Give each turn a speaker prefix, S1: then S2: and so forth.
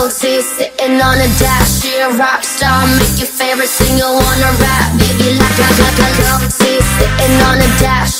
S1: goatee, sitting on a dash. She a rock star, make your favorite singer wanna rap. Baby, like a goatee, sitting on a dash.